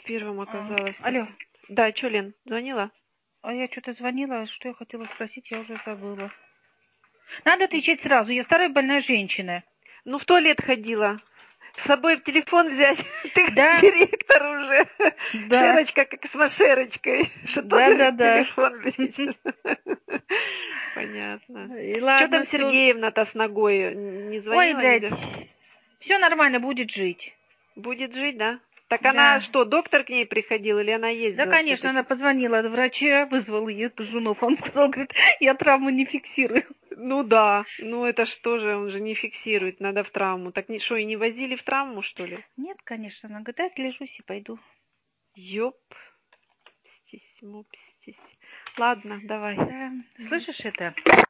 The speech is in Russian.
первым оказалось. Алло. Да, что, Лен, звонила? А я что-то звонила, что я хотела спросить, я уже забыла. Надо отвечать сразу, я старая больная женщина. Ну, в туалет ходила. С собой в телефон взять. Ты Да. директор уже. Да. Шерочка, как с Машерочкой. Что Да. телефон взять. Понятно. Что там Ладно, Сергеевна-то с ногой? Не звонила? Ой, блядь, все нормально, будет жить. Будет жить, да? Так Да. она что, доктор к ней приходил или она ездила? Да, конечно, она позвонила от врача, вызвала ее жену. Он сказал, говорит, я травму не фиксирую. Ну да, ну это что же, он же не фиксирует, надо в травму. Так что, и не возили в травму, что ли? Нет, конечно, она говорит, отлежусь и пойду. Ёп, мупстись. Ладно, давай. Да. Слышишь это?